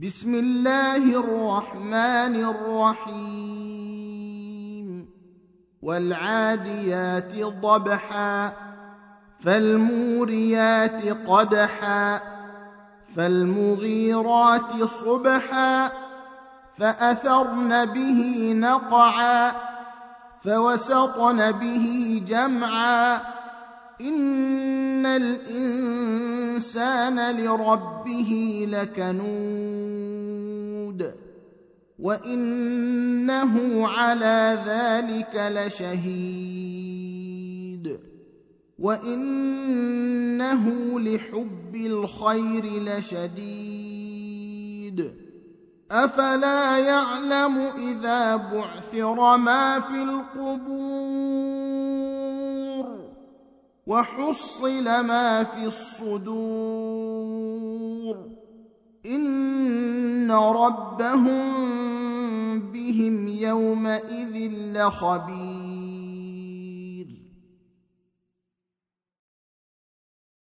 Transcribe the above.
بسم الله الرحمن الرحيم والعاديات ضبحا فالموريات قدحا فالمغيرات صبحا فأثرن به نقعا فوسطن به جمعا إن الإنسان لربه لكنود وإنه على ذلك لشهيد وإنه لحب الخير لشديد أفلا يعلم إذا بعثر ما في القبور وحصل ما في الصدور إن ربهم بهم يومئذ لخبير